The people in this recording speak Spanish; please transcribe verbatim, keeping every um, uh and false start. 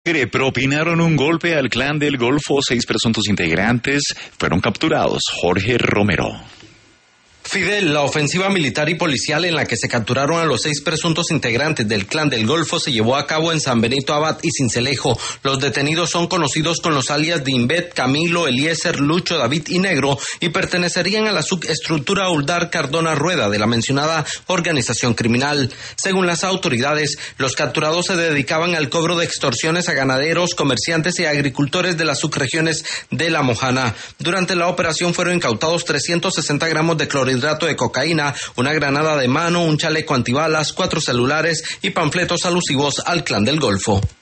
Propinaron un golpe al clan del Golfo. Seis presuntos integrantes fueron capturados. Jorge Romero. Fidel, la ofensiva militar y policial en la que se capturaron a los seis presuntos integrantes del Clan del Golfo se llevó a cabo en San Benito Abad y Sincelejo. Los detenidos son conocidos con los alias de Invet, Camilo, Eliezer, Lucho, David y Negro y pertenecerían a la subestructura Uldar Cardona Rueda de la mencionada organización criminal. Según las autoridades, los capturados se dedicaban al cobro de extorsiones a ganaderos, comerciantes y agricultores de las subregiones de La Mojana. Durante la operación fueron incautados trescientos sesenta gramos de clorhidrato de cocaína, una granada de mano, un chaleco antibalas, cuatro celulares y panfletos alusivos al Clan del Golfo.